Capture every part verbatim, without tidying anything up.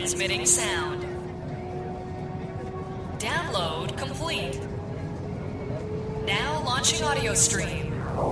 Transmitting sound. Download complete. Now launching audio stream.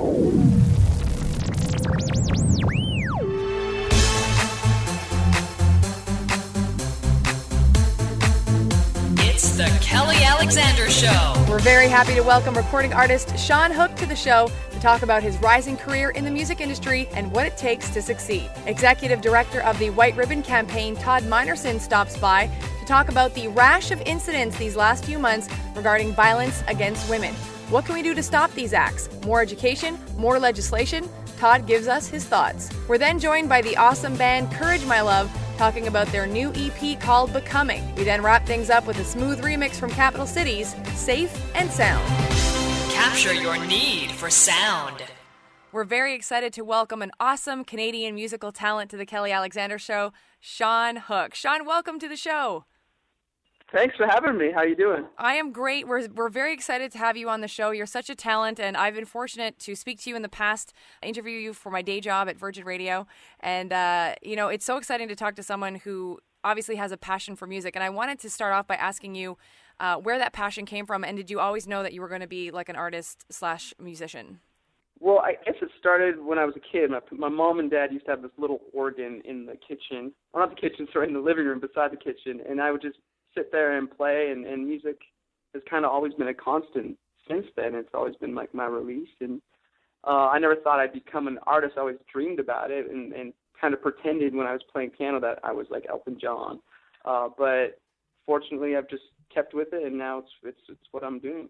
It's the Kelly Alexander Show. We're very happy to welcome recording artist Sean Hook to the show to talk about his rising career in the music industry and what it takes to succeed. Executive Director of the White Ribbon Campaign, Todd Minerson, stops by to talk about the rash of incidents these last few months regarding violence against women. What can we do to stop these acts? More education? More legislation? Todd gives us his thoughts. We're then joined by the awesome band Courage My Love, talking about their new E P called Becoming. We then wrap things up with a smooth remix from Capital Cities, Safe and Sound. Capture your need for sound. We're very excited to welcome an awesome Canadian musical talent to the Kelly Alexander Show, Sean Hook. Sean, welcome to the show. Thanks for having me. How you doing? I am great. We're we're very excited to have you on the show. You're such a talent, and I've been fortunate to speak to you in the past, interview you for my day job at Virgin Radio, and uh, you know, it's so exciting to talk to someone who obviously has a passion for music. And I wanted to start off by asking you uh, where that passion came from, and did you always know that you were going to be like an artist slash musician? Well, I guess it started when I was a kid. My, my mom and dad used to have this little organ in the kitchen, or not the kitchen, sorry, in the living room beside the kitchen, and I would just sit there and play, and, and music has kind of always been a constant since then. It's always been like my release, and uh, I never thought I'd become an artist. I always dreamed about it and, and kind of pretended when I was playing piano that I was like Elton John. Uh, but fortunately, I've just kept with it, and now it's it's it's what I'm doing.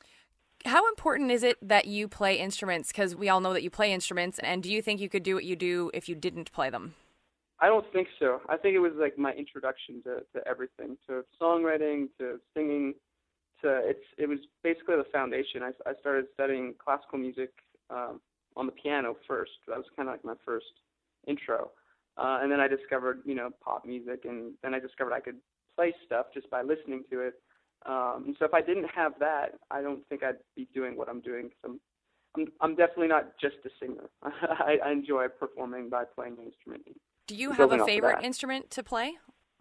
How important is it that you play instruments? Because we all know that you play instruments, and do you think you could do what you do if you didn't play them? I don't think so. I think it was like my introduction to, to everything, to songwriting, to singing, to it's it was basically the foundation. I, I started studying classical music um, on the piano first. That was kind of like my first intro, uh, and then I discovered you know pop music, and then I discovered I could play stuff just by listening to it. Um, and so if I didn't have that, I don't think I'd be doing what I'm doing. So I'm I'm, I'm definitely not just a singer. I, I enjoy performing by playing an instrument. Do you have a favorite instrument to play?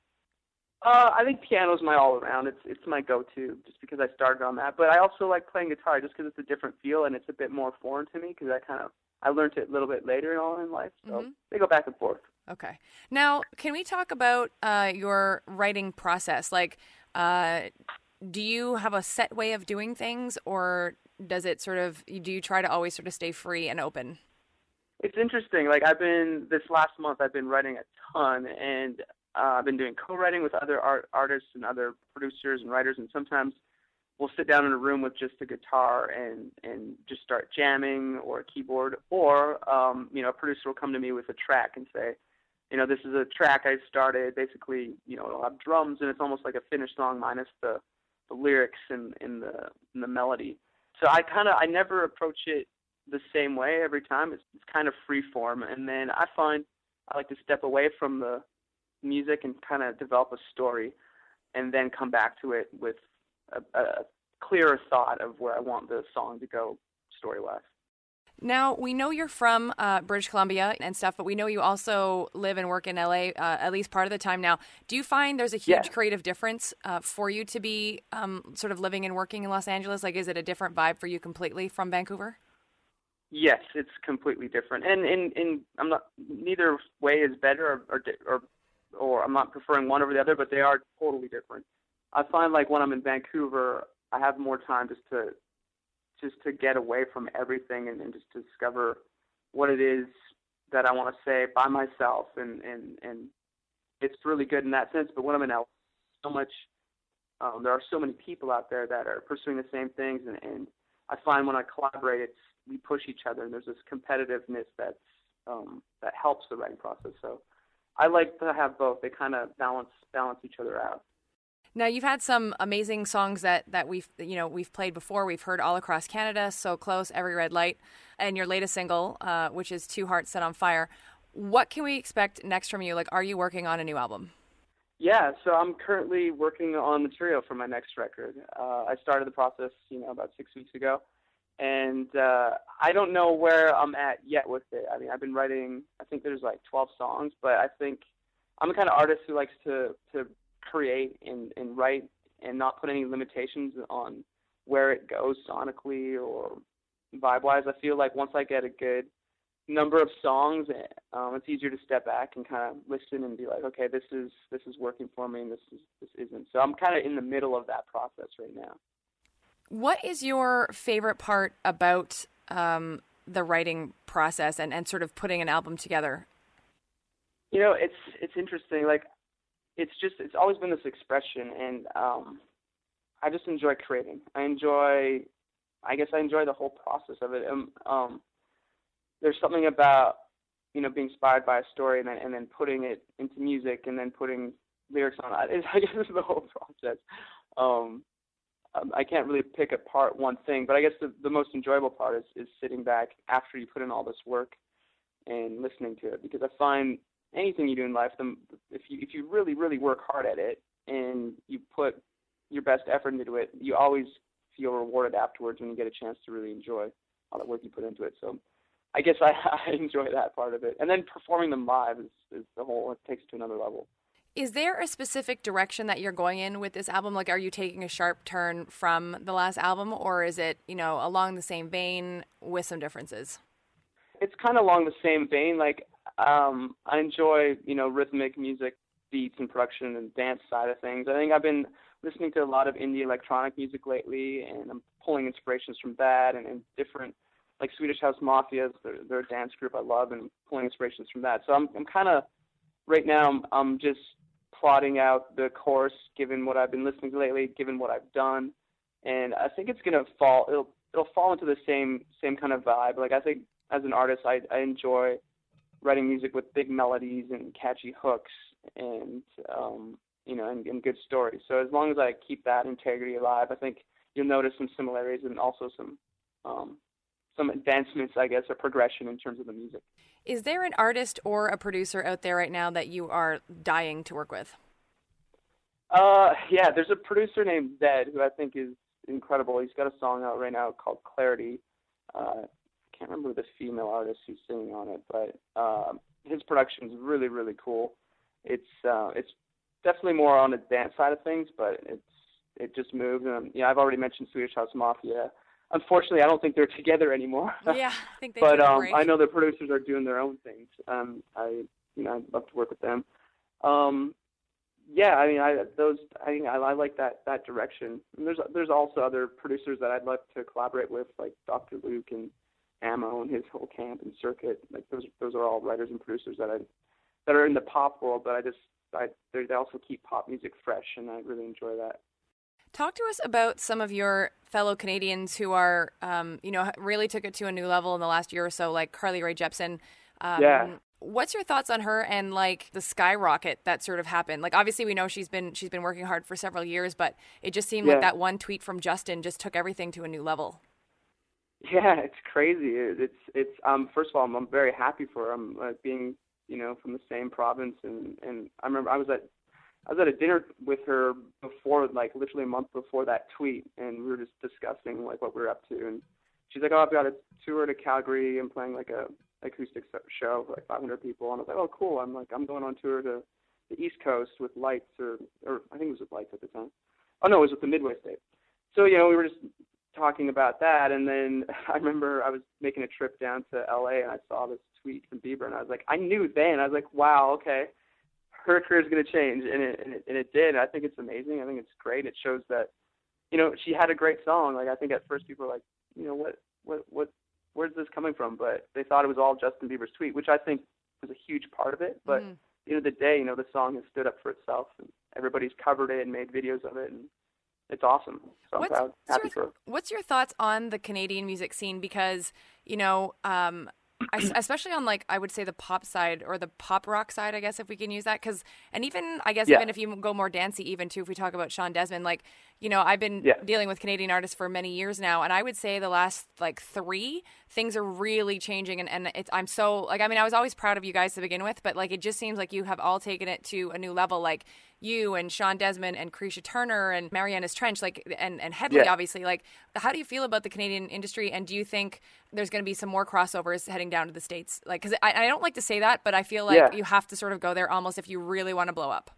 Uh, I think piano's my all-around. It's it's my go-to just because I started on that. But I also like playing guitar just because it's a different feel and it's a bit more foreign to me because I kind of I learned it a little bit later on in life. So mm-hmm. They go back and forth. Okay. Now, can we talk about uh, your writing process? Like, uh, do you have a set way of doing things, or does it sort of do you try to always sort of stay free and open? It's interesting. Like I've been this last month, I've been writing a ton, and uh, I've been doing co-writing with other art, artists and other producers and writers. And sometimes we'll sit down in a room with just a guitar and and just start jamming or a keyboard. Or um, you know, a producer will come to me with a track and say, you know, this is a track I started. Basically, you know, it'll have drums and it's almost like a finished song minus the the lyrics and in the in the melody. So I kind of I never approach it the same way every time. It's, it's kind of free form, and then I find I like to step away from the music and kind of develop a story and then come back to it with a, a clearer thought of where I want the song to go story-wise. Now, we know you're from uh, British Columbia and stuff, but we know you also live and work in L A uh, at least part of the time now. Do you find there's a huge yeah. creative difference uh, for you to be um, sort of living and working in Los Angeles? Like, is it a different vibe for you completely from Vancouver? Yes, it's completely different, and and, and I'm not. Neither way is better, or, or or or I'm not preferring one over the other, but they are totally different. I find like when I'm in Vancouver, I have more time just to just to get away from everything and, and just to discover what it is that I want to say by myself, and and and it's really good in that sense. But when I'm in L A, so much, um, there are so many people out there that are pursuing the same things, and, and I find when I collaborate, it's we push each other, and there's this competitiveness that's um, that helps the writing process. So I like to have both. They kind of balance balance each other out. Now, you've had some amazing songs that, that we've you know we've played before. We've heard all across Canada, So Close, Every Red Light, and your latest single, uh, which is Two Hearts Set on Fire. What can we expect next from you? Like, are you working on a new album? Yeah, so I'm currently working on material for my next record. Uh, I started the process, you know, about six weeks ago. And uh, I don't know where I'm at yet with it. I mean, I've been writing, I think there's like twelve songs, but I think I'm the kind of artist who likes to to create and, and write and not put any limitations on where it goes sonically or vibe-wise. I feel like once I get a good number of songs, um, it's easier to step back and kind of listen and be like, okay, this is this is working for me, and this is this isn't. So I'm kind of in the middle of that process right now. What is your favorite part about um, the writing process and, and sort of putting an album together? You know, it's it's interesting. Like, it's just it's always been this expression, and um, I just enjoy creating. I enjoy, I guess I enjoy the whole process of it. Um, um, there's something about, you know, being inspired by a story and then and then putting it into music and then putting lyrics on it. It's, I guess it's the whole process. Um, I can't really pick apart one thing, but I guess the, the most enjoyable part is, is sitting back after you put in all this work and listening to it, because I find anything you do in life, the, if you if you really, really work hard at it and you put your best effort into it, you always feel rewarded afterwards when you get a chance to really enjoy all the work you put into it. So I guess I, I enjoy that part of it. And then performing them live is, is the whole, it takes it to another level. Is there a specific direction that you're going in with this album? Like, are you taking a sharp turn from the last album, or is it, you know, along the same vein with some differences? It's kind of along the same vein. Like, um, I enjoy, you know, rhythmic music, beats and production and dance side of things. I think I've been listening to a lot of indie electronic music lately, and I'm pulling inspirations from that and, and different, like Swedish House Mafia, they're, they're a dance group I love, and I'm pulling inspirations from that. So I'm, I'm kind of, right now, I'm, I'm just plotting out the course, given what I've been listening to lately, given what I've done, and I think it's gonna fall. It'll it'll fall into the same same kind of vibe. Like, I think as an artist, I I enjoy writing music with big melodies and catchy hooks, and um, you know, and, and good stories. So as long as I keep that integrity alive, I think you'll notice some similarities and also some um, some advancements, I guess, or progression in terms of the music. Is there an artist or a producer out there right now that you are dying to work with? Uh, yeah, there's a producer named Zed who I think is incredible. He's got a song out right now called Clarity. Uh, I can't remember the female artist who's singing on it, but uh, his production is really, really cool. It's uh, it's definitely more on the dance side of things, but it's it just moves. And yeah, I've already mentioned Swedish House Mafia. Unfortunately, I don't think they're together anymore. Yeah, I think they but took a um, break. I know the producers are doing their own things. Um, I, you know, I'd love to work with them. Um, yeah, I mean, I those I think I, I like that that direction. And there's there's also other producers that I'd love to collaborate with, like Doctor Luke and Ammo and his whole camp and circuit. Like those those are all writers and producers that I that are in the pop world, but I just I they also keep pop music fresh, and I really enjoy that. Talk to us about some of your fellow Canadians who are, um, you know, really took it to a new level in the last year or so, like Carly Rae Jepsen. Um, yeah. What's your thoughts on her and like the skyrocket that sort of happened? Like, obviously, we know she's been she's been working hard for several years, but it just seemed yeah. like that one tweet from Justin just took everything to a new level. Yeah, it's crazy. It's it's um first of all, I'm, I'm very happy for her. I'm uh, being you know from the same province, and and I remember I was at. I was at a dinner with her before, like literally a month before that tweet, and we were just discussing like what we were up to. And she's like, "Oh, I've got a tour to Calgary. I'm playing like a acoustic show for like five hundred people." And I was like, "Oh, cool." I'm like, "I'm going on tour to the East Coast with Lights, or or I think it was with Lights at the time. Oh no, it was with the Midway State." So you know, we were just talking about that, and then I remember I was making a trip down to L A, and I saw this tweet from Bieber, and I was like, I knew then. I was like, "Wow, okay." Her career is going to change, and it, and it and it did. I think it's amazing. I think it's great. It shows that, you know, she had a great song. Like I think at first people were like, you know, what what what where's this coming from? But they thought it was all Justin Bieber's tweet, which I think was a huge part of it. But mm. at the end of the day, you know, the song has stood up for itself, and everybody's covered it and made videos of it, and it's awesome. So what's, I'm proud, happy your, for her. What's your thoughts on the Canadian music scene? Because, you know, um, I, especially on, like, I would say the pop side or the pop rock side, I guess, if we can use that. Because, and even, I guess, yeah. even if you go more dancey, even too, if we talk about Sean Desmond, like, you know, I've been yeah. dealing with Canadian artists for many years now. And I would say the last, like, three, things are really changing. And, and it's, I'm so, like, I mean, I was always proud of you guys to begin with. But, like, it just seems like you have all taken it to a new level. Like, you and Sean Desmond and Carisha Turner and Marianas Trench, like, and, and Headley, yeah. obviously. Like, how do you feel about the Canadian industry, and do you think there's going to be some more crossovers heading down to the States? Like, because I, I don't like to say that, but I feel like yeah. you have to sort of go there almost if you really want to blow up.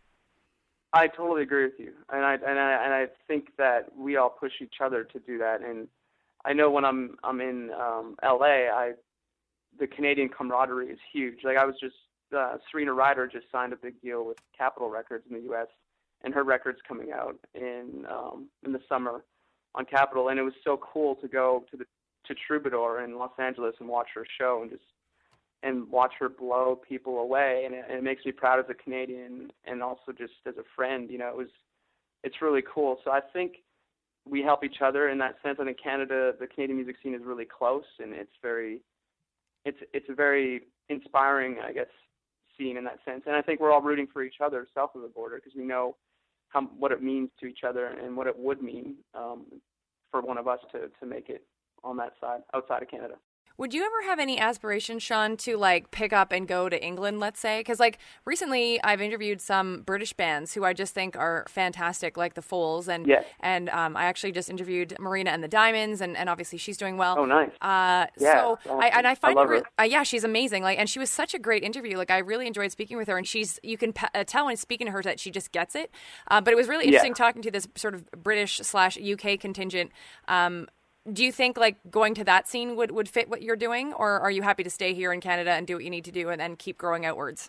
I totally agree with you, and I and I and I think that we all push each other to do that. And I know when I'm I'm in um, L A, I the Canadian camaraderie is huge. Like I was just uh, Serena Ryder just signed a big deal with Capitol Records in the U S, and her record's coming out in um, in the summer on Capitol, and it was so cool to go to the to Troubadour in Los Angeles and watch her show and just. and watch her blow people away, and it, and it makes me proud as a Canadian and also just as a friend. You know, it was, it's really cool. So I think we help each other in that sense. I think Canada, the Canadian music scene is really close, and it's very, it's it's a very inspiring, I guess, scene in that sense. And I think we're all rooting for each other south of the border because we know how what it means to each other and what it would mean um, for one of us to to make it on that side, outside of Canada. Would you ever have any aspirations, Sean, to like pick up and go to England, let's say? Because like recently I've interviewed some British bands who I just think are fantastic, like the Foals. And yes. and um, I actually just interviewed Marina and the Diamonds, and, and obviously she's doing well. Oh, nice. Uh, yeah, so awesome. I and I find I love her, her. Uh, yeah, she's amazing. Like, and she was such a great interview. Like, I really enjoyed speaking with her, and she's you can p- uh, tell when speaking to her that she just gets it. Uh, but it was really interesting yeah. talking to this sort of British slash U K contingent. Um, Do you think like going to that scene would, would fit what you're doing, or are you happy to stay here in Canada and do what you need to do and then keep growing outwards?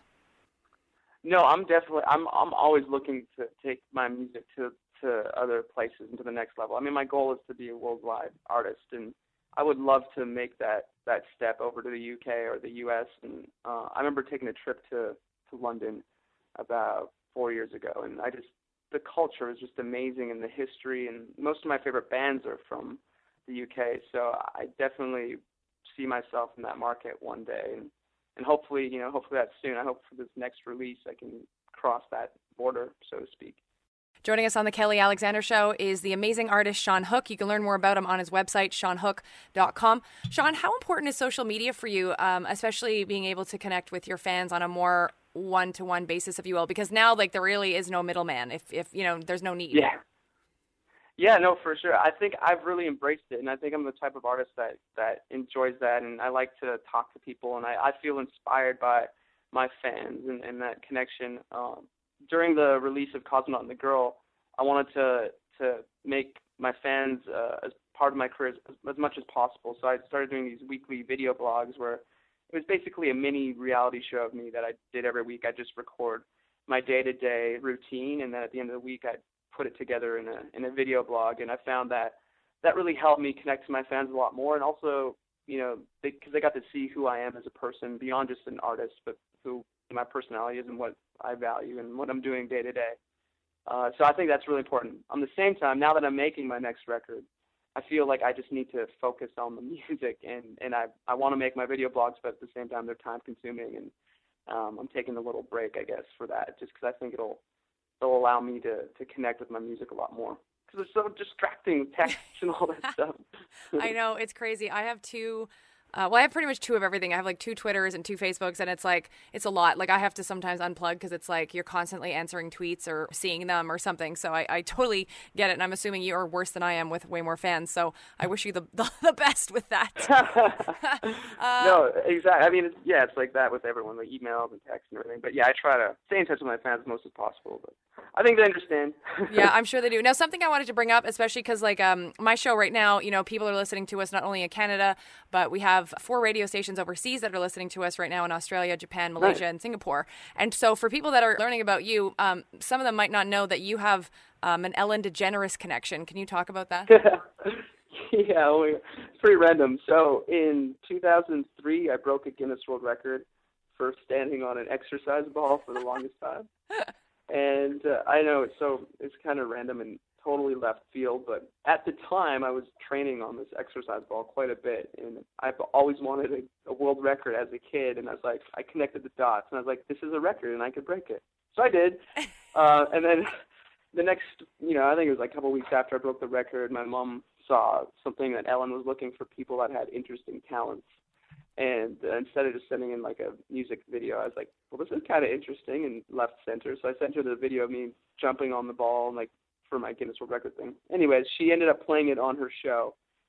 No, I'm definitely I'm I'm always looking to take my music to, to other places and to the next level. I mean, my goal is to be a worldwide artist, and I would love to make that, that step over to the U K or the U S. And uh, I remember taking a trip to, to London about four years ago, and I just the culture is just amazing, and the history, and most of my favorite bands are from the U K, so I definitely see myself in that market one day, and, and hopefully, you know, hopefully that's soon. I hope for this next release I can cross that border, so to speak. Joining us on the Kelly Alexander Show is the amazing artist Sean Hook. You can learn more about him on his website, sean hook dot com. Sean, how important is social media for you, um, especially being able to connect with your fans on a more one-to-one basis, if you will? Because now, like, there really is no middleman. If, if you know, there's no need. Yeah. Yeah, no, for sure. I think I've really embraced it, and I think I'm the type of artist that, that enjoys that, and I like to talk to people, and I, I feel inspired by my fans and, and that connection. Um, during the release of Cosmonaut and the Girl, I wanted to to make my fans uh, as part of my career as, as much as possible, so I started doing these weekly video blogs where it was basically a mini reality show of me that I did every week. I just record my day-to-day routine, and then at the end of the week I'd put it together in a in a video blog, and I found that that really helped me connect to my fans a lot more, and also, you know, because they, they got to see who I am as a person beyond just an artist, but who my personality is and what I value and what I'm doing day to day. Uh, so I think that's really important. On the same time, now that I'm making my next record, I feel like I just need to focus on the music, and, and I, I want to make my video blogs, but at the same time they're time consuming, and um, I'm taking a little break, I guess, for that, just because I think it'll it'll allow me to, to connect with my music a lot more. Because it's so distracting with texts and all that stuff. I know, it's crazy. I have two... Uh, well, I have pretty much two of everything. I have like two Twitters and two Facebooks, and it's like, it's a lot. Like I have to sometimes unplug because it's like you're constantly answering tweets or seeing them or something. So I, I totally get it. And I'm assuming you are worse than I am with way more fans. So I wish you the the, the best with that. uh, no, exactly. I mean, it's, yeah, it's like that with everyone, like emails and texts and everything. But yeah, I try to stay in touch with my fans as most as possible. But I think they understand. Yeah, I'm sure they do. Now, something I wanted to bring up, especially because like um, my show right now, you know, people are listening to us not only in Canada, but we have four radio stations overseas that are listening to us right now in Australia, Japan, Malaysia, nice. and Singapore. And so for people that are learning about you, um, some of them might not know that you have um, an Ellen DeGeneres connection. Can you talk about that? Yeah, well, it's pretty random. So in two thousand three, I broke a Guinness World Record for standing on an exercise ball for the longest time. And uh, I know it's so it's kind of random and totally left field, but at the time I was training on this exercise ball quite a bit, and I've always wanted a, a world record as a kid, and I was like, I connected the dots, and I was like, this is a record, and I could break it. So I did, uh, and then the next, you know, I think it was like a couple weeks after I broke the record, my mom saw something that Ellen was looking for people that had interesting talents, And uh, instead of just sending in like a music video, I was like, well, this is kind of interesting, and left center. So I sent her the video of me jumping on the ball and like for my Guinness World Record thing. Anyways, she ended up playing it on her show,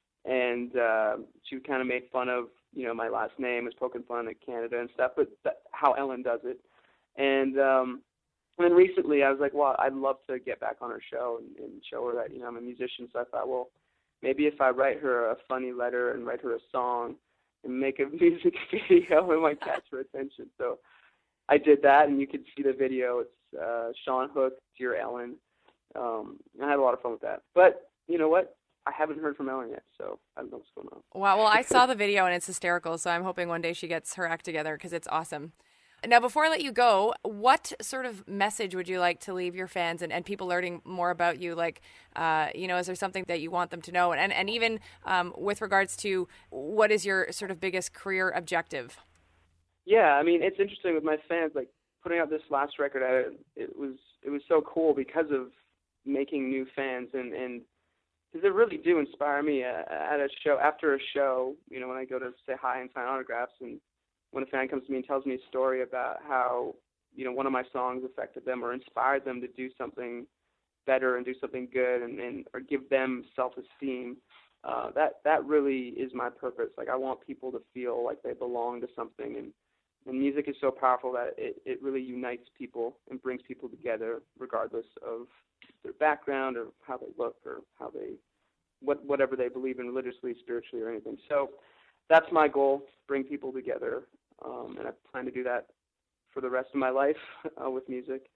and uh, she kind of made fun of, you know, my last name is poking fun at Canada and stuff, but that, how Ellen does it. And um, and then recently I was like, well, I'd love to get back on her show and, and show her that, you know, I'm a musician. So I thought, well, maybe if I write her a funny letter and write her a song and make a music video, it might catch her attention. So I did that, and you can see the video. It's uh, Sean Hook, Dear Ellen. Um, I had a lot of fun with that. But you know what? I haven't heard from Ellen yet, so I don't know what's going on. Wow, well, I saw the video, and it's hysterical, so I'm hoping one day she gets her act together because it's awesome. Now, before I let you go, what sort of message would you like to leave your fans and, and people learning more about you? Like, uh, you know, is there something that you want them to know? And, and even um, with regards to what is your sort of biggest career objective? Yeah, I mean, it's interesting with my fans, like putting out this last record, I, it was it was so cool because of making new fans, and, and because they really do inspire me at, at a show, after a show, you know, when I go to say hi and sign autographs, and when a fan comes to me and tells me a story about how, you know, one of my songs affected them or inspired them to do something better and do something good, and, and or give them self-esteem, uh, that that really is my purpose. Like, I want people to feel like they belong to something, and, and music is so powerful that it, it really unites people and brings people together regardless of their background or how they look or how they, what whatever they believe in religiously, spiritually, or anything. So that's my goal, bring people together, um, and I plan to do that for the rest of my life uh, with music.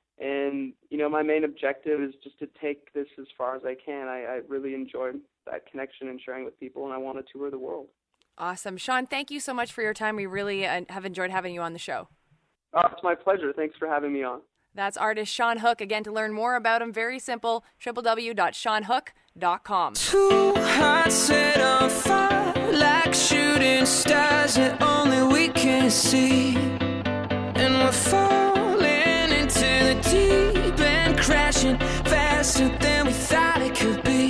And, you know, my main objective is just to take this as far as I can. I, I really enjoy that connection and sharing with people, and I want to tour the world. Awesome. Sean, thank you so much for your time. We really uh, have enjoyed having you on the show. Oh, it's my pleasure. Thanks for having me on. That's artist Sean Hook. Again, to learn more about him, very simple, w w w dot sean hook dot com. Two hearts set on fire like shooting stars that only we can see. And we're falling into the deep and crashing faster than we thought it could be.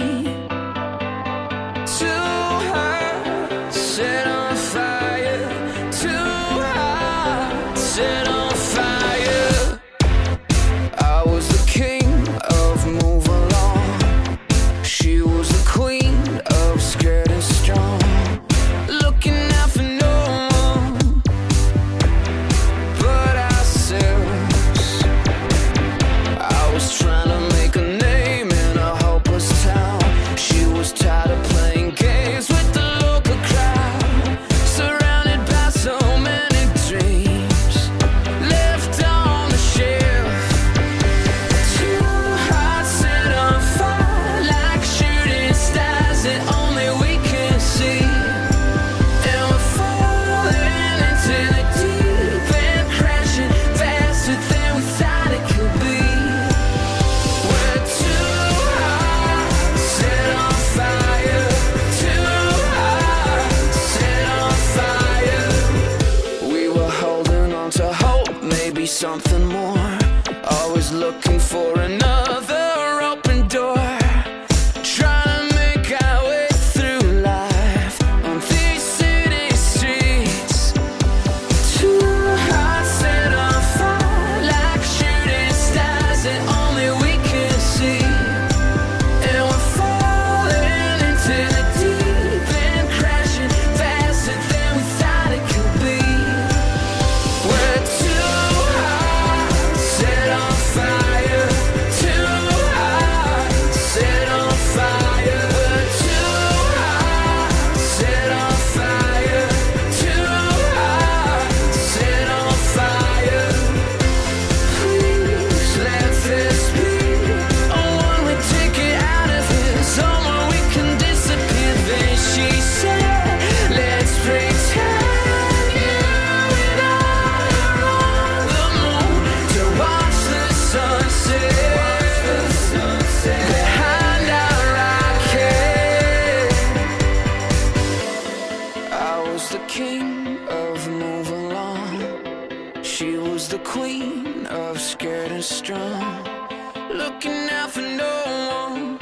Two hearts set on fire. Two hearts set on fire. I was the king of move along. She was the queen of scared and strong. Looking out for no one but ourselves. I was trying to make a name in a hopeless town. She was tired of playing games with the local crowd. Surrounded by so many dreams left on the shelf. Two hearts set on fire like shooting stars that only we can see. And we're falling into the deep and crashing faster than we thought it could be. We're two hearts set on fire. Two hearts set on fire. We were holding on to hope, maybe something more. Always looking for another open door. Trying to make our way through life on these city streets. Two hearts set on fire like shooting stars that only we can see. And we're falling into the deep and crashing faster than we thought it could be. We're two hearts set on fire. Two hearts set on fire. We're two hearts set on fire. Two hearts set on fire. Please let this be a one-way ticket out of here. Somewhere we can disappear. Then she said, let's pretend you and I are on the moon to watch the sunset behind our rocket. I was the king of move along. She was the queen of scared and strong. Looking out for no one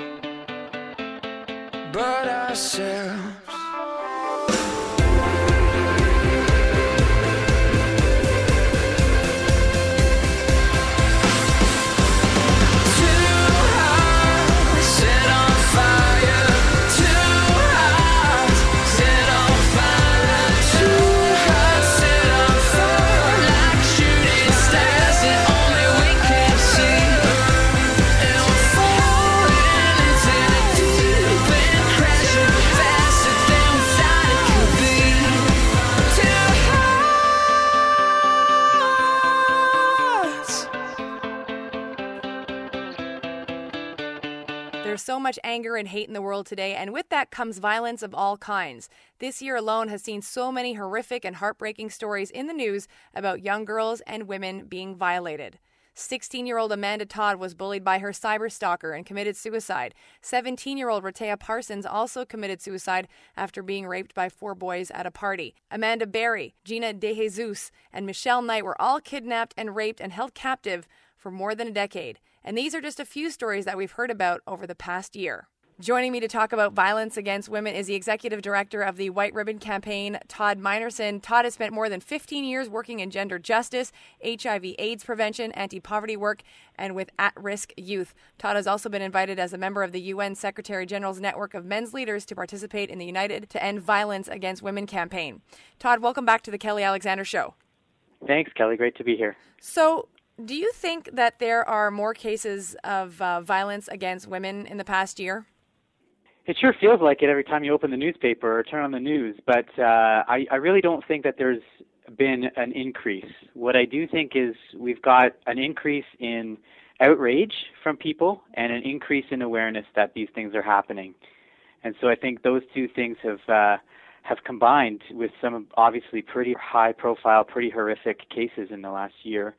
but ourselves. so much anger and hate in the world today, and with that comes violence of all kinds. This year alone has seen so many horrific and heartbreaking stories in the news about young girls and women being violated. sixteen-year-old Amanda Todd was bullied by her cyberstalker and committed suicide. seventeen-year-old Rehtaeh Parsons also committed suicide after being raped by four boys at a party. Amanda Berry, Gina DeJesus, and Michelle Knight were all kidnapped and raped and held captive for more than a decade. And these are just a few stories that we've heard about over the past year. Joining me to talk about violence against women is the executive director of the White Ribbon Campaign, Todd Minerson. Todd has spent more than fifteen years working in gender justice, H I V AIDS prevention, anti-poverty work, and with at-risk youth. Todd has also been invited as a member of the U N Secretary General's network of men's leaders to participate in the United to End Violence Against Women campaign. Todd, welcome back to the Kelly Alexander Show. Thanks, Kelly. Great to be here. So, do you think that there are more cases of uh, violence against women in the past year? It sure feels like it every time you open the newspaper or turn on the news, but uh, I, I really don't think that there's been an increase. What I do think is we've got an increase in outrage from people and an increase in awareness that these things are happening. And so I think those two things have uh, have combined with some obviously pretty high-profile, pretty horrific cases in the last year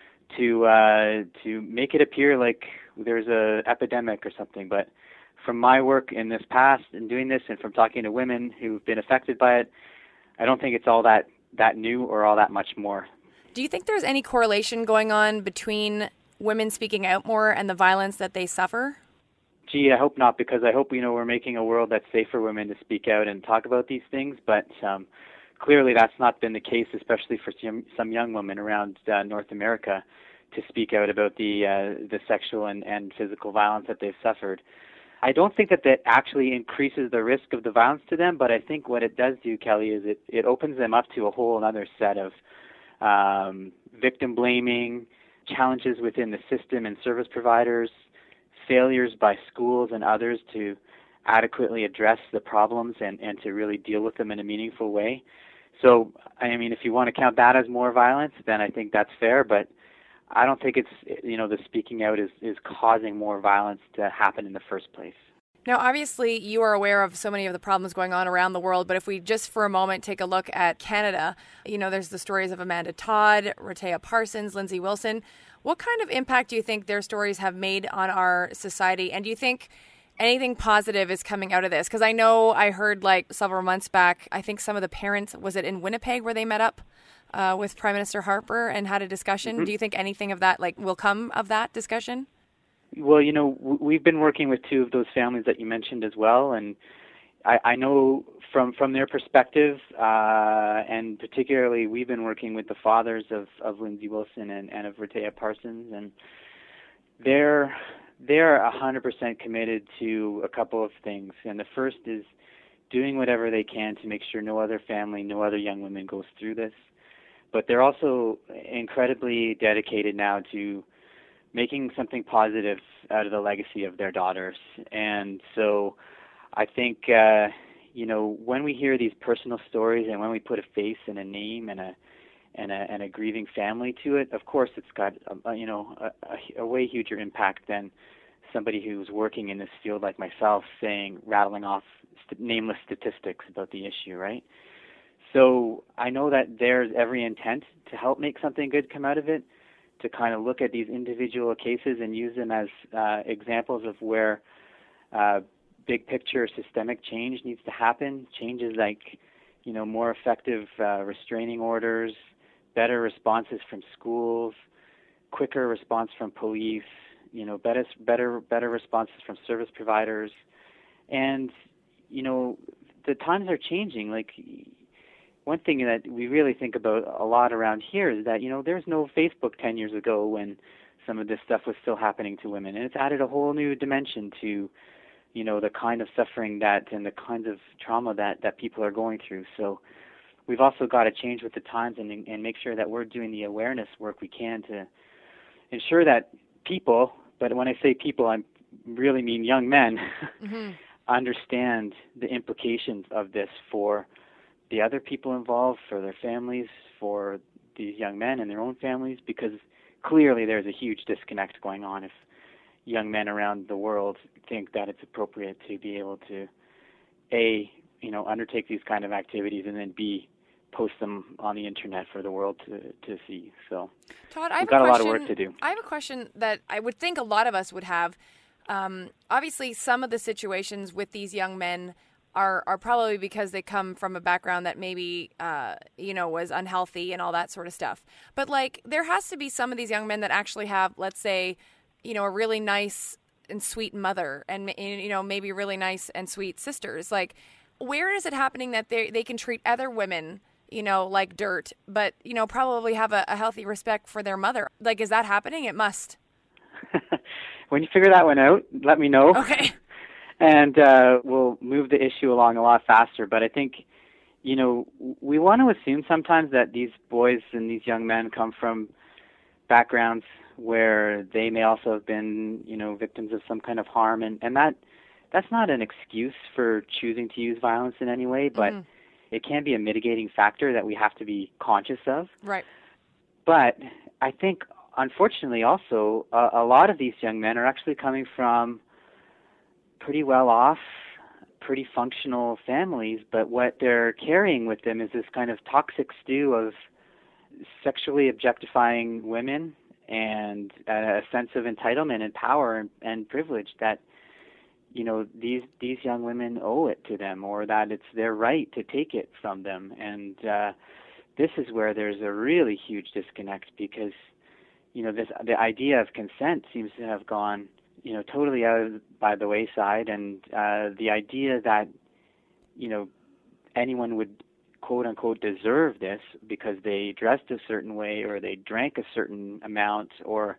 to uh, to make it appear like there's an epidemic or something. But from my work in this past and doing this and from talking to women who've been affected by it, I don't think it's all that, that new or all that much more. Do you think there's any correlation going on between women speaking out more and the violence that they suffer? Gee, I hope not, because I hope, you know, we're making a world that's safe for women to speak out and talk about these things, but um, clearly that's not been the case, especially for some, some young women around uh, North America to speak out about the uh, the sexual and, and physical violence that they've suffered. I don't think that that actually increases the risk of the violence to them, but I think what it does do, Kelly, is it, it opens them up to a whole other set of um, victim blaming, challenges within the system and service providers, failures by schools and others to adequately address the problems and, and to really deal with them in a meaningful way. So, I mean, if you want to count that as more violence, then I think that's fair, but I don't think it's, you know, the speaking out is, is causing more violence to happen in the first place. Now, obviously, you are aware of so many of the problems going on around the world, but if we just for a moment take a look at Canada, you know, there's the stories of Amanda Todd, Rehtaeh Parsons, Lindsay Wilson. What kind of impact do you think their stories have made on our society? And do you think anything positive is coming out of this? Because I know I heard like several months back, I think some of the parents, was it in Winnipeg where they met up uh, with Prime Minister Harper and had a discussion? Mm-hmm. Do you think anything of that like will come of that discussion? Well, you know, we've been working with two of those families that you mentioned as well, and I, I know from from their perspective, uh, and particularly we've been working with the fathers of, of Lindsay Wilson and, and of Rehtaeh Parsons, and they're they're one hundred percent committed to a couple of things. And the first is doing whatever they can to make sure no other family, no other young woman goes through this. But they're also incredibly dedicated now to making something positive out of the legacy of their daughters. And so I think, uh, you know, when we hear these personal stories and when we put a face and a name and a and a, and a grieving family to it, of course it's got, a, you know, a, a way huger impact than somebody who's working in this field like myself saying, rattling off st- nameless statistics about the issue, right? So I know that there's every intent to help make something good come out of it, to kind of look at these individual cases and use them as uh, examples of where uh, big picture systemic change needs to happen. Changes like, you know, more effective uh, restraining orders, better responses from schools, quicker response from police, you know, better better better responses from service providers. And, you know, the times are changing. Like, one thing that we really think about a lot around here is that, you know, there's no Facebook ten years ago when some of this stuff was still happening to women. And it's added a whole new dimension to, you know, the kind of suffering that and the kinds of trauma that, that people are going through. So we've also got to change with the times and, and make sure that we're doing the awareness work we can to ensure that people, but when I say people, I really mean young men, mm-hmm. understand the implications of this for the other people involved, for their families, for these young men and their own families, because clearly there's a huge disconnect going on. If, young men around the world think that it's appropriate to be able to, A, you know, undertake these kind of activities, and then B, post them on the internet for the world to, to see. So Todd, I have we've got a, a lot of question, work to do. I have a question that I would think a lot of us would have. Um, obviously, some of the situations with these young men are, are probably because they come from a background that maybe, uh, you know, was unhealthy and all that sort of stuff. But, like, there has to be some of these young men that actually have, let's say, you know, a really nice and sweet mother and, you know, maybe really nice and sweet sisters. Like, where is it happening that they they can treat other women, you know, like dirt, but, you know, probably have a, a healthy respect for their mother? Like, is that happening? It must. When you figure that one out, let me know. Okay. And uh, we'll move the issue along a lot faster. But I think, you know, we want to assume sometimes that these boys and these young men come from backgrounds where they may also have been, you know, victims of some kind of harm. And, and that that's not an excuse for choosing to use violence in any way, but mm-hmm. it can be a mitigating factor that we have to be conscious of. Right. But I think, unfortunately, also, uh, a lot of these young men are actually coming from pretty well-off, pretty functional families, but what they're carrying with them is this kind of toxic stew of sexually objectifying women and a sense of entitlement and power and, and privilege that, you know, these these young women owe it to them, or that it's their right to take it from them. And uh, this is where there's a really huge disconnect, because, you know, this the idea of consent seems to have gone, you know, totally out of, by the wayside, and uh, the idea that, you know, anyone would quote unquote deserve this because they dressed a certain way, or they drank a certain amount, or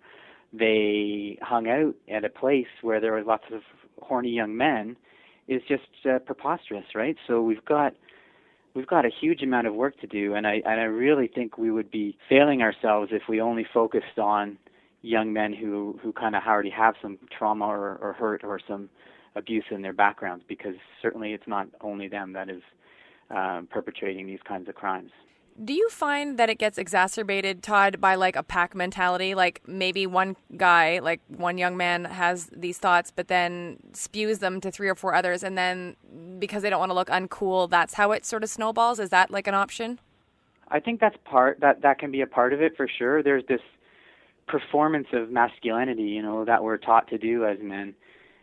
they hung out at a place where there was lots of horny young men, is just uh, preposterous, right? So we've got we've got a huge amount of work to do, and I and I really think we would be failing ourselves if we only focused on young men who, who kind of already have some trauma or, or hurt or some abuse in their backgrounds, because certainly it's not only them that is um, perpetrating these kinds of crimes. Do you find that it gets exacerbated, Todd, by like a pack mentality? Like maybe one guy, like one young man has these thoughts, but then spews them to three or four others, and then because they don't want to look uncool, that's how it sort of snowballs? Is that like an option? I think that's part, that, that can be a part of it for sure. There's this performance of masculinity, you know, that we're taught to do as men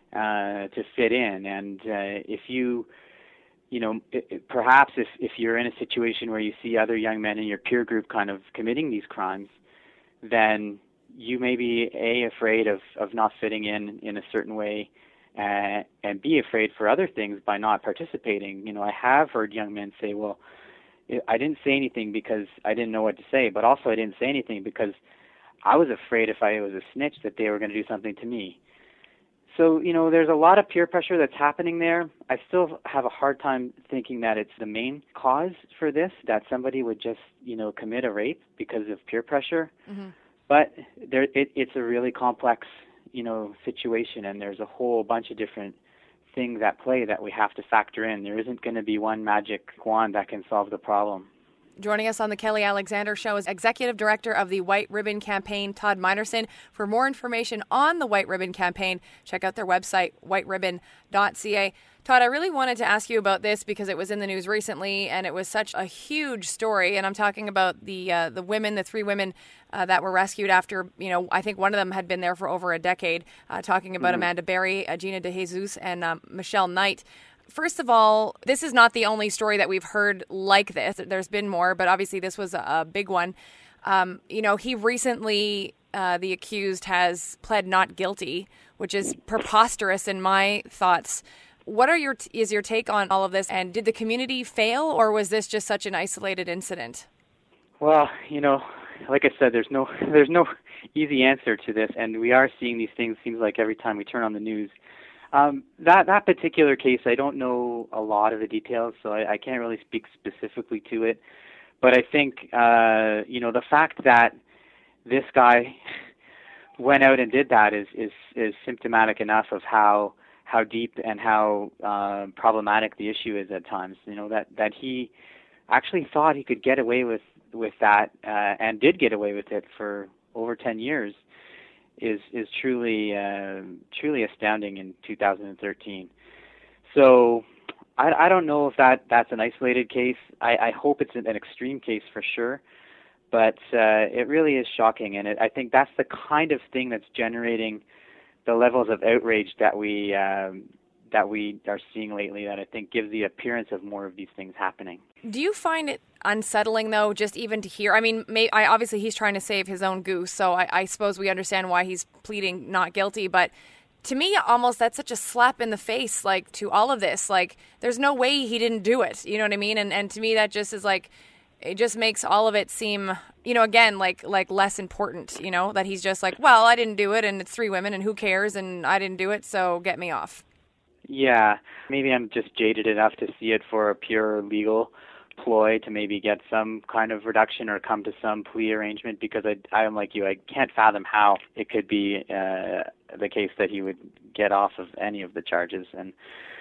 uh, to fit in. And uh, if you, you know, it, it, perhaps if, if you're in a situation where you see other young men in your peer group kind of committing these crimes, then you may be, A, afraid of, of not fitting in in a certain way, uh, and B, afraid for other things by not participating. You know, I have heard young men say, well, I didn't say anything because I didn't know what to say, but also I didn't say anything because I was afraid if I was a snitch that they were going to do something to me. So, you know, there's a lot of peer pressure that's happening there. I still have a hard time thinking that it's the main cause for this, that somebody would just, you know, commit a rape because of peer pressure. Mm-hmm. But there, it, it's a really complex, you know, situation, and there's a whole bunch of different things at play that we have to factor in. There isn't going to be one magic wand that can solve the problem. Joining us on the Kelly Alexander Show is Executive Director of the White Ribbon Campaign, Todd Minerson. For more information on the White Ribbon Campaign, check out their website, white ribbon dot c a. Todd, I really wanted to ask you about this because it was in the news recently, and it was such a huge story. And I'm talking about the uh, the women, the three women uh, that were rescued after, you know, I think one of them had been there for over a decade, uh, talking about mm-hmm. Amanda Berry, uh, Gina DeJesus, and um, Michelle Knight. First of all, this is not the only story that we've heard like this. There's been more, but obviously this was a big one. Um, you know, he recently, uh, the accused has pled not guilty, which is preposterous in my thoughts. What are your is your take on all of this? And did the community fail, or was this just such an isolated incident? Well, you know, like I said, there's no there's no easy answer to this, and we are seeing these things. Seems like every time we turn on the news. Um, that that particular case, I don't know a lot of the details, so I, I can't really speak specifically to it. But I think, uh, you know, the fact that this guy went out and did that is, is, is symptomatic enough of how how deep and how uh, problematic the issue is at times. You know, that, that he actually thought he could get away with, with that uh, and did get away with it for over ten years. is is truly uh, truly astounding in two thousand thirteen. So I, I don't know if that, that's an isolated case. I, I hope it's an extreme case for sure, but uh, it really is shocking, and it, I think that's the kind of thing that's generating the levels of outrage that we um, that we are seeing lately, that I think gives the appearance of more of these things happening. Do you find it unsettling, though, just even to hear? I mean, may, I, obviously he's trying to save his own goose, so I, I suppose we understand why he's pleading not guilty, but to me, almost that's such a slap in the face, like, to all of this. Like, there's no way he didn't do it, you know what I mean? And and to me, that just is like, it just makes all of it seem, you know, again, like like less important, you know, that he's just like, well, I didn't do it, and it's three women, and who cares, and I didn't do it, so get me off. Yeah, maybe I'm just jaded enough to see it for a pure legal ploy to maybe get some kind of reduction or come to some plea arrangement, because I, I'm like you, I can't fathom how it could be uh, the case that he would get off of any of the charges. And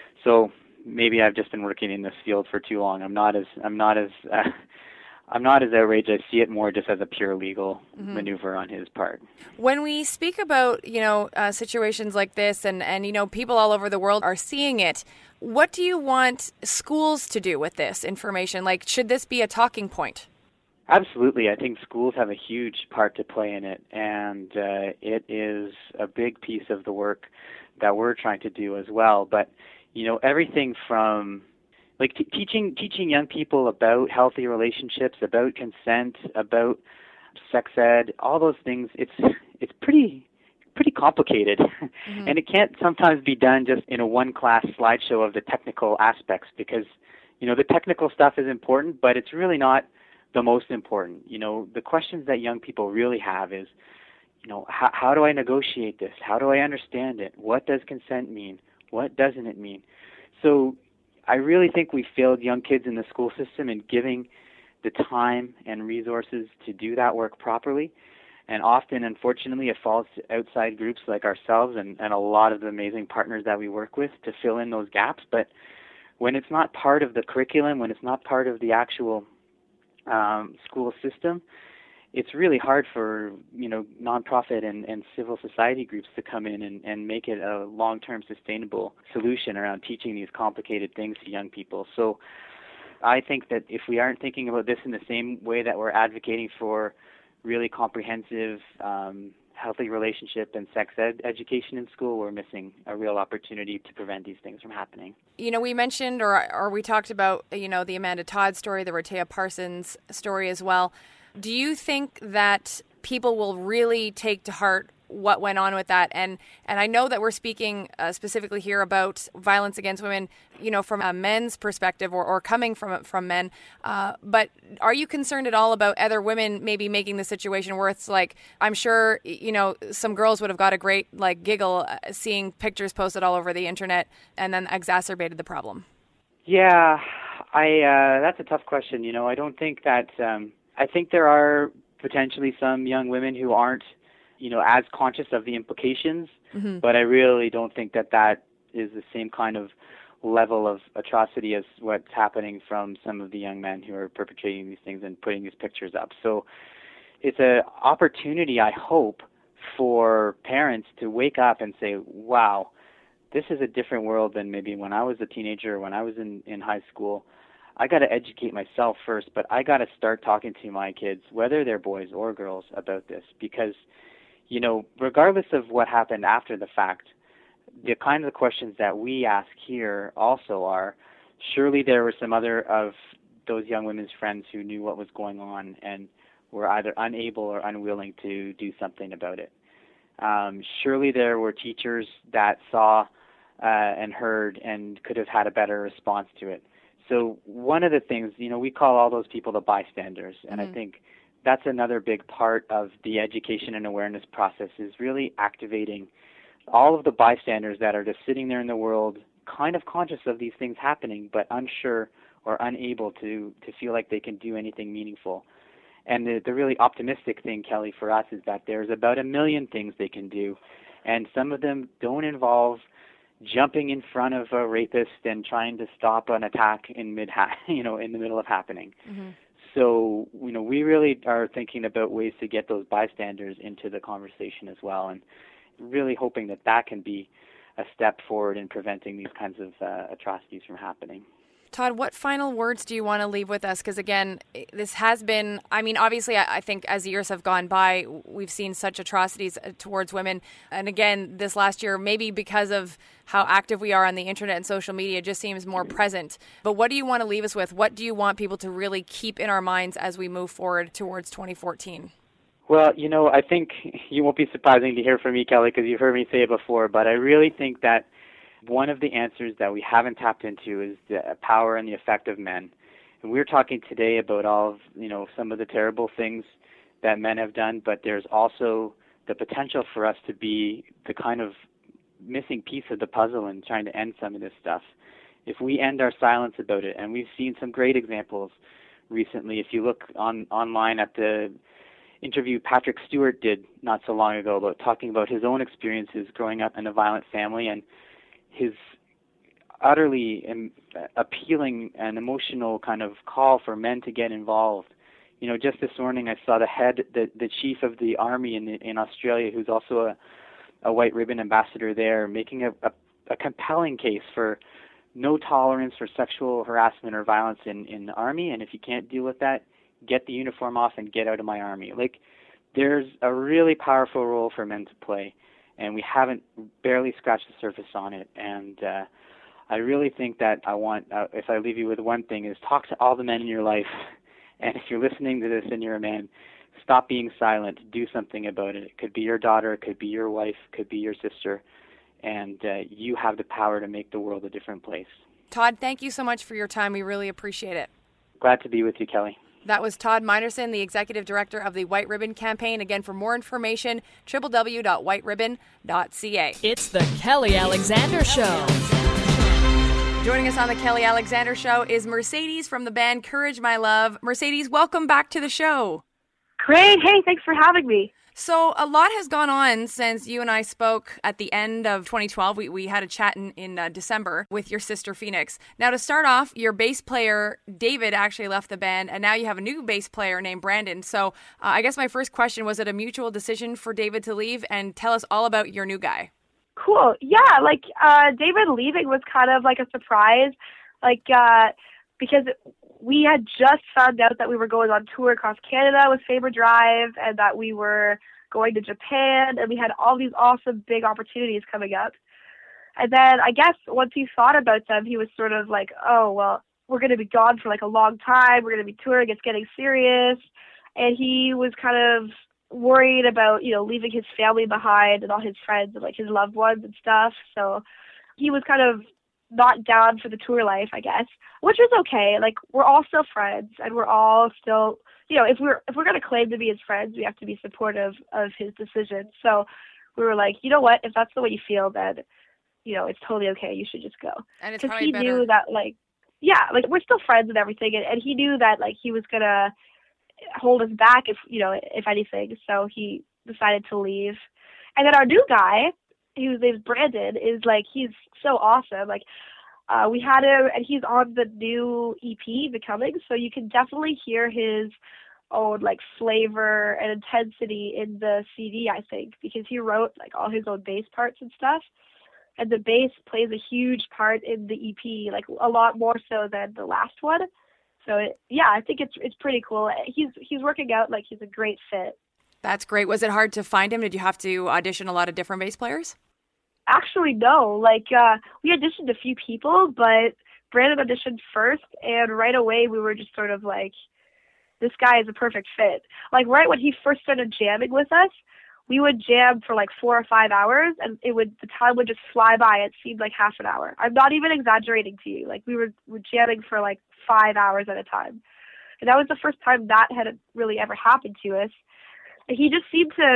so maybe I've just been working in this field for too long. I'm not as I'm not as uh, I'm not as outraged. I see it more just as a pure legal mm-hmm. maneuver on his part. When we speak about, you know, uh, situations like this, and, and, you know, people all over the world are seeing it, what do you want schools to do with this information? Like, should this be a talking point? Absolutely. I think schools have a huge part to play in it, and uh, it is a big piece of the work that we're trying to do as well. But, you know, everything from Like t- teaching teaching young people about healthy relationships, about consent, about sex ed, all those things, it's it's pretty pretty complicated. Mm-hmm. And it can't sometimes be done just in a one-class slideshow of the technical aspects, because, you know, the technical stuff is important, but it's really not the most important. You know, the questions that young people really have is, you know, how, how do I negotiate this? How do I understand it? What does consent mean? What doesn't it mean? So I really think we failed young kids in the school system in giving the time and resources to do that work properly. And often, unfortunately, it falls to outside groups like ourselves and, and a lot of the amazing partners that we work with to fill in those gaps. But when it's not part of the curriculum, when it's not part of the actual um, school system, it's really hard for, you know, nonprofit and, and civil society groups to come in and, and make it a long-term sustainable solution around teaching these complicated things to young people. So I think that if we aren't thinking about this in the same way that we're advocating for really comprehensive, um, healthy relationship and sex ed education in school, we're missing a real opportunity to prevent these things from happening. You know, we mentioned or, or we talked about, you know, the Amanda Todd story, the Rehtaeh Parsons story as well. Do you think that people will really take to heart what went on with that? And and I know that we're speaking uh, specifically here about violence against women, you know, from a men's perspective or, or coming from from men. Uh, but are you concerned at all about other women maybe making the situation where it's like, I'm sure, you know, some girls would have got a great like giggle seeing pictures posted all over the internet and then exacerbated the problem? Yeah, I uh, that's a tough question. You know, I don't think that. Um, I think there are potentially some young women who aren't, you know, as conscious of the implications, mm-hmm. but I really don't think that that is the same kind of level of atrocity as what's happening from some of the young men who are perpetrating these things and putting these pictures up. So it's an opportunity, I hope, for parents to wake up and say, wow, this is a different world than maybe when I was a teenager or when I was in, in high school. I got to educate myself first, but I got to start talking to my kids, whether they're boys or girls, about this, because, you know, regardless of what happened after the fact, the kind of questions that we ask here also are, surely there were some other of those young women's friends who knew what was going on and were either unable or unwilling to do something about it. Um, surely there were teachers that saw uh, and heard and could have had a better response to it. So one of the things, you know, we call all those people the bystanders, and mm-hmm. I think that's another big part of the education and awareness process is really activating all of the bystanders that are just sitting there in the world, kind of conscious of these things happening, but unsure or unable to, to feel like they can do anything meaningful. And the, the really optimistic thing, Kelly, for us is that there's about a million things they can do, and some of them don't involve jumping in front of a rapist and trying to stop an attack in mid, you know, in the middle of happening. Mm-hmm. So, you know, we really are thinking about ways to get those bystanders into the conversation as well, and really hoping that that can be a step forward in preventing these kinds of uh, atrocities from happening. Todd, what final words do you want to leave with us? Because again, this has been, I mean, obviously, I think as years have gone by, we've seen such atrocities towards women. And again, this last year, maybe because of how active we are on the internet and social media, just seems more present. But what do you want to leave us with? What do you want people to really keep in our minds as we move forward towards twenty fourteen? Well, you know, I think you won't be surprising to hear from me, Kelly, because you've heard me say it before, but I really think that one of the answers that we haven't tapped into is the power and the effect of men. And we're talking today about all of, you know, some of the terrible things that men have done, but there's also the potential for us to be the kind of missing piece of the puzzle in trying to end some of this stuff. If we end our silence about it, and we've seen some great examples recently. If you look on online at the interview Patrick Stewart did not so long ago about talking about his own experiences growing up in a violent family, and his utterly um, appealing and emotional kind of call for men to get involved. You know, just this morning I saw the head, the, the chief of the army in in Australia, who's also a, a white ribbon ambassador there, making a, a, a compelling case for no tolerance for sexual harassment or violence in, in the army, and if you can't deal with that, get the uniform off and get out of my army. Like, there's a really powerful role for men to play, and we haven't barely scratched the surface on it. And uh, I really think that I want, uh, if I leave you with one thing, is talk to all the men in your life. And if you're listening to this and you're a man, stop being silent. Do something about it. It could be your daughter, it could be your wife, it could be your sister. And uh, you have the power to make the world a different place. Todd, thank you so much for your time. We really appreciate it. Glad to be with you, Kelly. That was Todd Minerson, the executive director of the White Ribbon Campaign. Again, for more information, w w w dot white ribbon dot c a. It's the Kelly Alexander Show. Joining us on the Kelly Alexander Show is Mercedes from the band Courage My Love. Mercedes, welcome back to the show. Great. Hey, thanks for having me. So a lot has gone on since you and I spoke at the end of twenty twelve. We we had a chat in, in uh, December with your sister Phoenix. Now, to start off, your bass player David actually left the band, and now you have a new bass player named Brandon. So uh, I guess my first question, was it a mutual decision for David to leave? And tell us all about your new guy. Cool. Yeah, like uh, David leaving was kind of like a surprise, like uh, because we had just found out that we were going on tour across Canada with Faber Drive, and that we were going to Japan, and we had all these awesome big opportunities coming up. And then I guess once he thought about them, he was sort of like, oh, well, we're going to be gone for like a long time. We're going to be touring. It's getting serious. And he was kind of worried about, you know, leaving his family behind and all his friends and like his loved ones and stuff. So he was kind of not down for the tour life, I guess, which was okay. Like, we're all still friends, and we're all still, you know, if we're if we're going to claim to be his friends, we have to be supportive of his decision. So we were like, you know what, if that's the way you feel, then, you know, it's totally okay. You should just go. And it's because probably he better. knew that, like, yeah, like, we're still friends and everything, and, and he knew that, like, he was going to hold us back if, you know, if anything. So he decided to leave. And then our new guy, whose name's Brandon, is like, he's so awesome. Like, uh, we had him, and he's on the new E P, Becoming, so you can definitely hear his own, like, flavor and intensity in the C D, I think, because he wrote, like, all his own bass parts and stuff. And the bass plays a huge part in the E P, like, a lot more so than the last one. So, it, yeah, I think it's it's pretty cool. He's he's working out like he's a great fit. That's great. Was it hard to find him? Did you have to audition a lot of different bass players? Actually, no. Like, uh, we auditioned a few people, but Brandon auditioned first, and right away we were just sort of like, this guy is a perfect fit. Like, right when he first started jamming with us, we would jam for like four or five hours, and it would the time would just fly by. It seemed like half an hour. I'm not even exaggerating to you. Like, we were, were jamming for like five hours at a time. And that was the first time that had really ever happened to us. And he just seemed to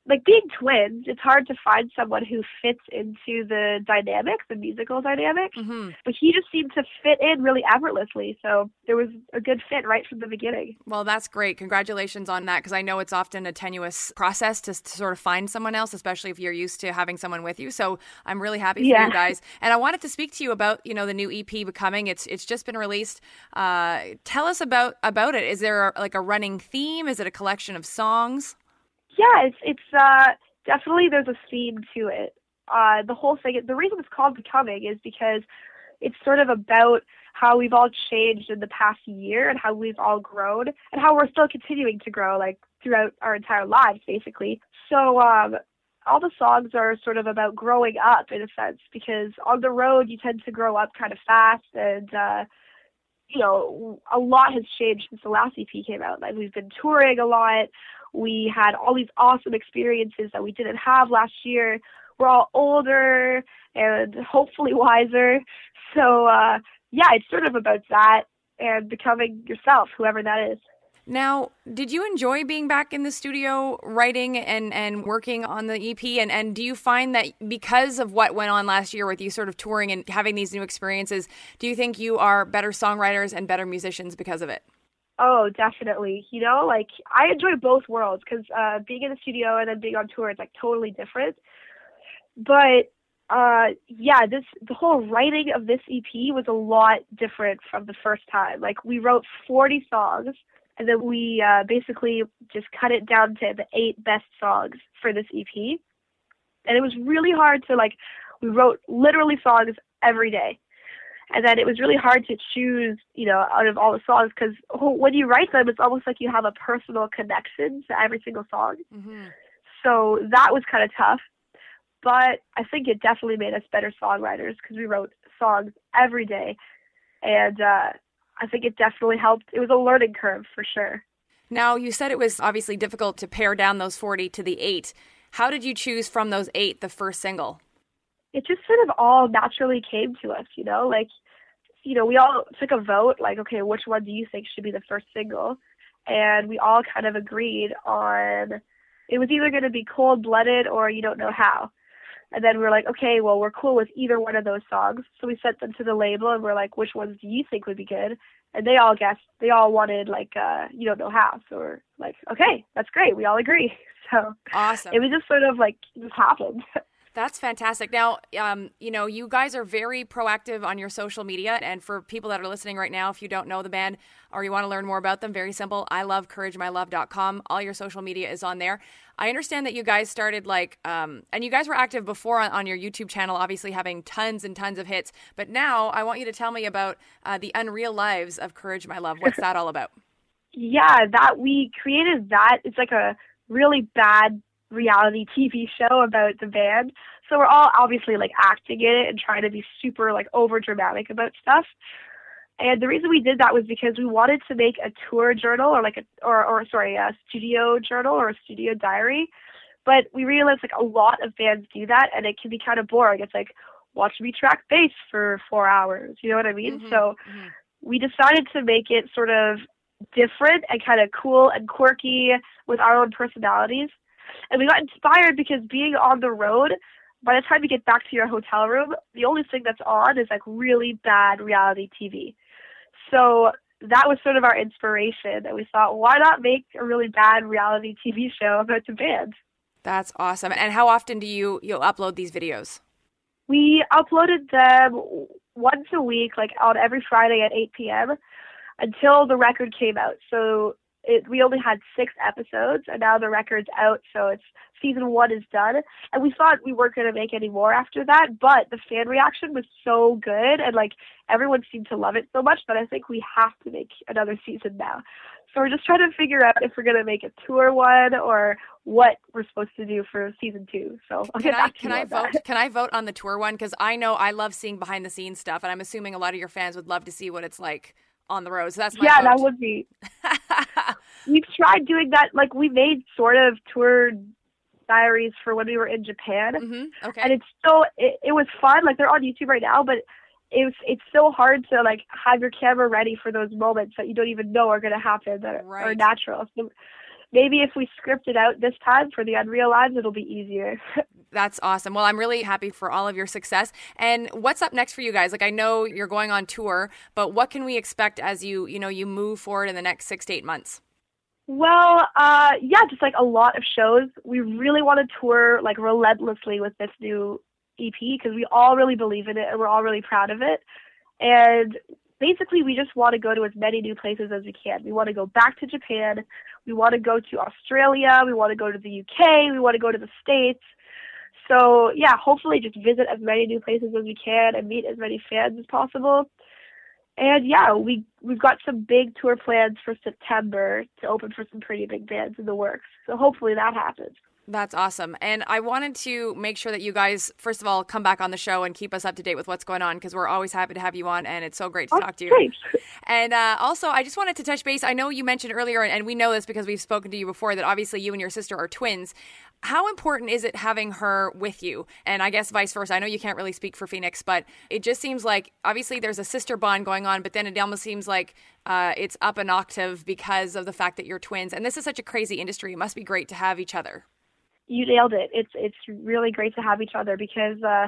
like being twins, it's hard to find someone who fits into the dynamics, the musical dynamics. Mm-hmm. But he just seemed to fit in really effortlessly. So there was a good fit right from the beginning. Well, that's great. Congratulations on that, because I know it's often a tenuous process to, to sort of find someone else, especially if you're used to having someone with you. So I'm really happy for Yeah. you guys. And I wanted to speak to you about, you know, the new E P Becoming. It's it's just been released. Uh, tell us about about it. Is there a, like a running theme? Is it a collection of songs? Yeah, it's it's uh, definitely there's a theme to it. Uh, the whole thing, the reason it's called Becoming is because it's sort of about how we've all changed in the past year and how we've all grown and how we're still continuing to grow, like throughout our entire lives, basically. So um, all the songs are sort of about growing up in a sense, because on the road you tend to grow up kind of fast, and uh, you know, a lot has changed since the last E P came out. Like, we've been touring a lot. We had all these awesome experiences that we didn't have last year. We're all older and hopefully wiser. So, uh, yeah, it's sort of about that and becoming yourself, whoever that is. Now, did you enjoy being back in the studio writing and, and working on the E P? And, and do you find that because of what went on last year with you sort of touring and having these new experiences, do you think you are better songwriters and better musicians because of it? Oh, definitely. You know, like, I enjoy both worlds, because uh, being in the studio and then being on tour is like totally different. But uh, yeah, this the whole writing of this E P was a lot different from the first time. Like, we wrote forty songs, and then we uh, basically just cut it down to the eight best songs for this E P. And it was really hard to, like, we wrote literally songs every day. And then it was really hard to choose, you know, out of all the songs, because when you write them, it's almost like you have a personal connection to every single song. Mm-hmm. So that was kind of tough. But I think it definitely made us better songwriters, because we wrote songs every day. And uh, I think it definitely helped. It was a learning curve for sure. Now, you said it was obviously difficult to pare down those forty to the eight. How did you choose from those eight the first single? It just sort of all naturally came to us, you know, like, you know, we all took a vote, like, okay, which one do you think should be the first single? And we all kind of agreed on, it was either going to be Cold Blooded or You Don't Know How. And then we were like, okay, well, we're cool with either one of those songs. So we sent them to the label and we're like, which ones do you think would be good? And they all guessed, they all wanted, like, uh, You Don't Know How. So we're like, okay, that's great. We all agree. So Awesome. It was just sort of like, just happened. That's fantastic. Now, um, you know, you guys are very proactive on your social media. And for people that are listening right now, if you don't know the band or you want to learn more about them, very simple. I love courage my love dot com. All your social media is on there. I understand that you guys started like, um, and you guys were active before on, on your YouTube channel, obviously having tons and tons of hits. But now I want you to tell me about uh, the Unreal Lives of Courage My Love. What's that all about? Yeah, that we created that. It's like a really bad reality T V show about the band. So we're all obviously like acting in it and trying to be super like over dramatic about stuff. And the reason we did that was because we wanted to make a tour journal or like a or or sorry, a studio journal or a studio diary. But we realized like a lot of bands do that and it can be kind of boring. It's like, watch me track bass for four hours. You know what I mean? Mm-hmm, so mm-hmm. we decided to make it sort of different and kind of cool and quirky with our own personalities. And we got inspired because being on the road, by the time you get back to your hotel room, the only thing that's on is like really bad reality T V. So that was sort of our inspiration. And we thought, why not make a really bad reality T V show about the band? That's awesome. And how often do you you upload these videos? We uploaded them once a week, like on every Friday at eight p.m. until the record came out. So It, we only had six episodes, and now the record's out, so it's season one is done. And we thought we weren't going to make any more after that, but the fan reaction was so good, and like everyone seemed to love it so much that I think we have to make another season now. So we're just trying to figure out if we're going to make a tour one or what we're supposed to do for season two. So I'll can get I back to can you I on vote that. can I vote on the tour one? Because I know I love seeing behind the scenes stuff, and I'm assuming a lot of your fans would love to see what it's like on the road. So that's my yeah, vote. that would be. We've tried doing that. Like, we made sort of tour diaries for when we were in Japan. Mm-hmm. Okay. And it's still, it, it was fun. Like, they're on YouTube right now, but it was, it's so hard to, like, have your camera ready for those moments that you don't even know are going to happen that right. are natural. So maybe if we script it out this time for the Unreal Lives, it'll be easier. That's awesome. Well, I'm really happy for all of your success. And what's up next for you guys? Like, I know you're going on tour, but what can we expect as you, you know, you move forward in the next six to eight months? Well, uh, yeah, just like a lot of shows. We really want to tour like relentlessly with this new E P because we all really believe in it and we're all really proud of it. And basically, we just want to go to as many new places as we can. We want to go back to Japan. We want to go to Australia. We want to go to the U K. We want to go to the States. So, yeah, hopefully just visit as many new places as we can and meet as many fans as possible. And, yeah, we, we've got some big tour plans for September to open for some pretty big bands in the works. So hopefully that happens. That's awesome. And I wanted to make sure that you guys, first of all, come back on the show and keep us up to date with what's going on because we're always happy to have you on and it's so great to oh, talk to you. Great. And uh, also, I just wanted to touch base. I know you mentioned earlier, and we know this because we've spoken to you before, that obviously you and your sister are twins. How important is it having her with you? And I guess vice versa. I know you can't really speak for Phoenix, but it just seems like obviously there's a sister bond going on, but then it almost seems like uh, it's up an octave because of the fact that you're twins. And this is such a crazy industry. It must be great to have each other. You nailed it. It's it's really great to have each other because uh,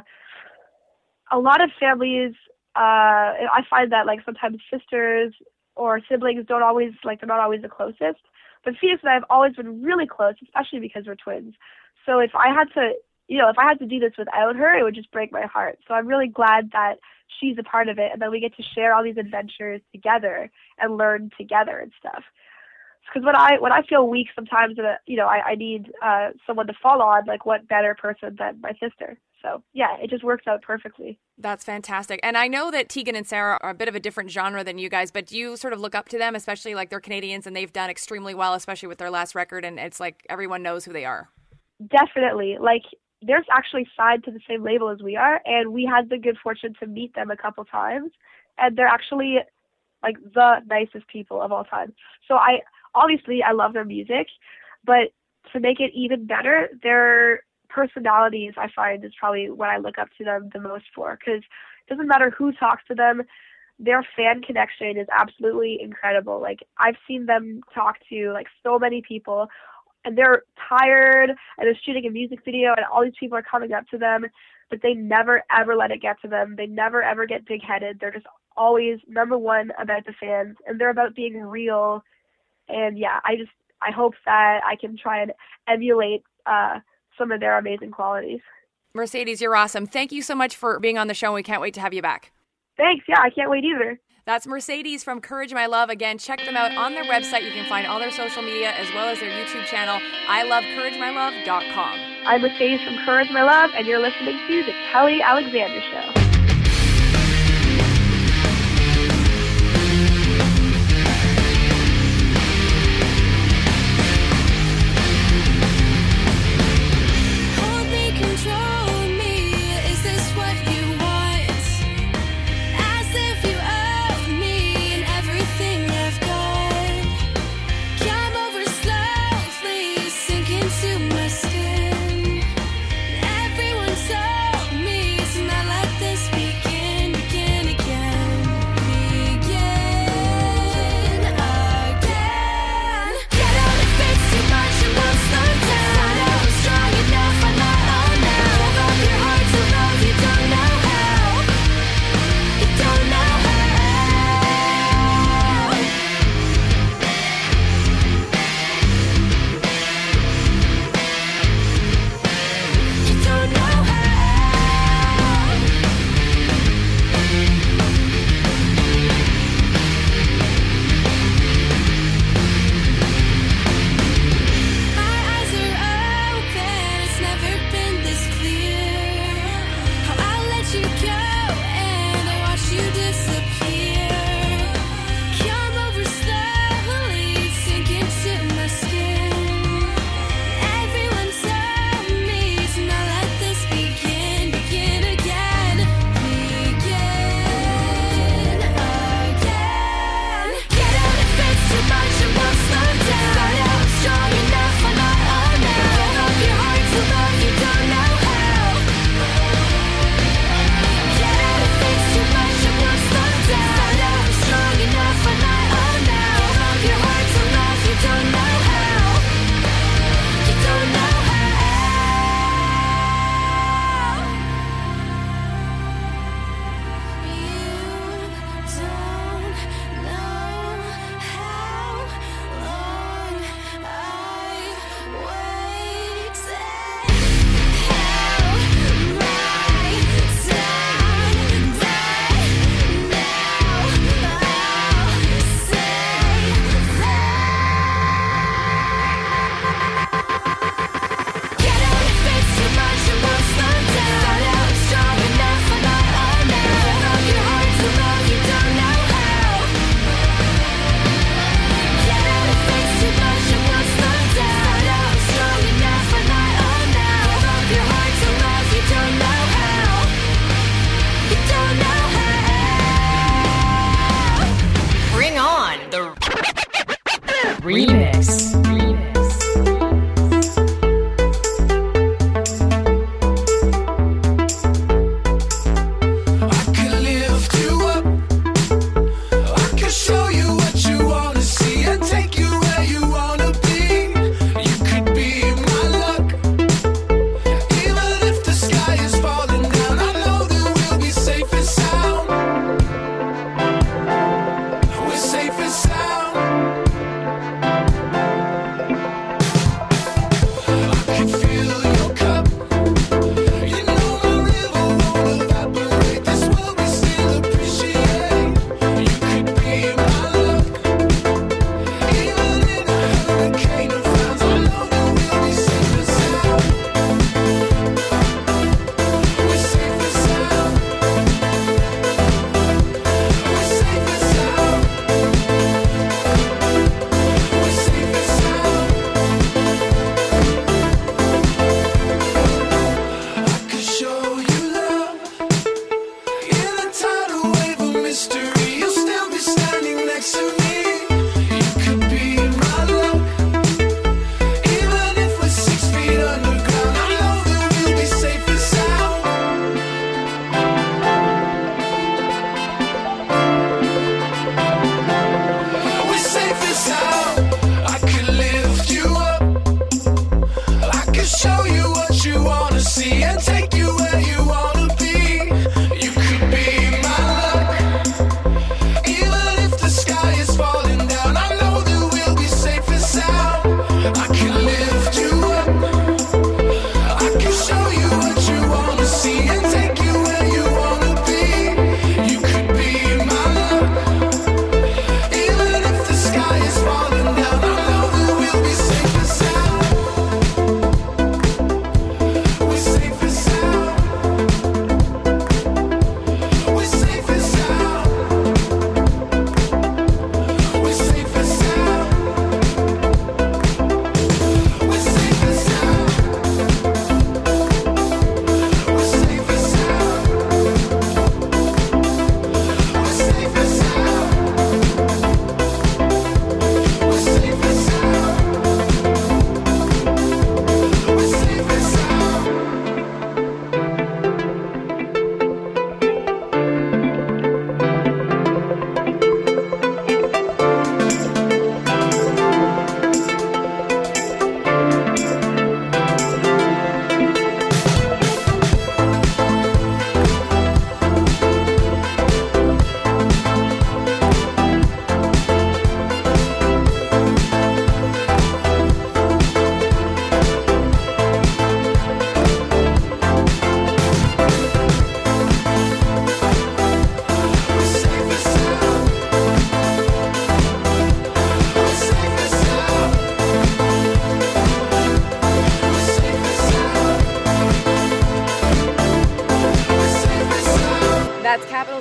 a lot of families, uh, I find that like sometimes sisters or siblings don't always, like they're not always the closest. But Phoenix and I have always been really close, especially because we're twins. So if I had to, you know, if I had to do this without her, it would just break my heart. So I'm really glad that she's a part of it and that we get to share all these adventures together and learn together and stuff. Because when I when I feel weak sometimes, uh, you know, I, I need uh, someone to fall on, like what better person than my sister. So, yeah, it just works out perfectly. That's fantastic. And I know that Tegan and Sarah are a bit of a different genre than you guys, but do you sort of look up to them, especially like they're Canadians and they've done extremely well, especially with their last record, and it's like everyone knows who they are? Definitely. Like, they're actually signed to the same label as we are, and we had the good fortune to meet them a couple times, and they're actually, like, the nicest people of all time. So I... Obviously, I love their music, but to make it even better, their personalities, I find, is probably what I look up to them the most for, because it doesn't matter who talks to them, their fan connection is absolutely incredible. Like, I've seen them talk to, like, so many people, and they're tired, and they're shooting a music video, and all these people are coming up to them, but they never, ever let it get to them. They never, ever get big-headed. They're just always, number one, about the fans, and they're about being real. And yeah, I just, I hope that I can try and emulate uh, some of their amazing qualities. Mercedes, you're awesome. Thank you so much for being on the show. We can't wait to have you back. Thanks. Yeah, I can't wait either. That's Mercedes from Courage My Love. Again, check them out on their website. You can find all their social media as well as their YouTube channel, I love courage my love dot com. I'm Mercedes from Courage My Love, and you're listening to The Kelly Alexander Show. Everyone told me it's not like this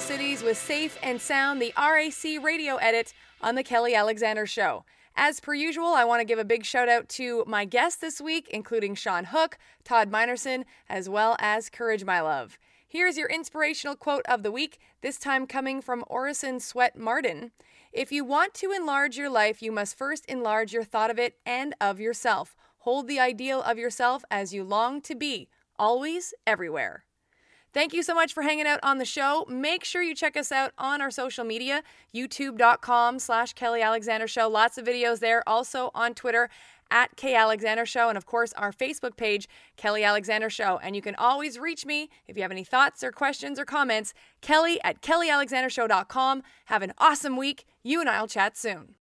Cities with Safe and Sound, the R A C radio edit on The Kelly Alexander Show. As per usual, I want to give a big shout out to my guests this week, including Sean Hook, Todd Minerson, as well as Courage My Love. Here's your inspirational quote of the week, this time coming from Orison Swett Marden. If you want to enlarge your life, you must first enlarge your thought of it and of yourself. Hold the ideal of yourself as you long to be, always, everywhere. Thank you so much for hanging out on the show. Make sure you check us out on our social media, youtube.com slash Kelly Alexander Show. Lots of videos there. Also on Twitter, at K Alexander Show. And of course, our Facebook page, Kelly Alexander Show. And you can always reach me if you have any thoughts or questions or comments, Kelly at kelly alexander show dot com. Have an awesome week. You and I will chat soon.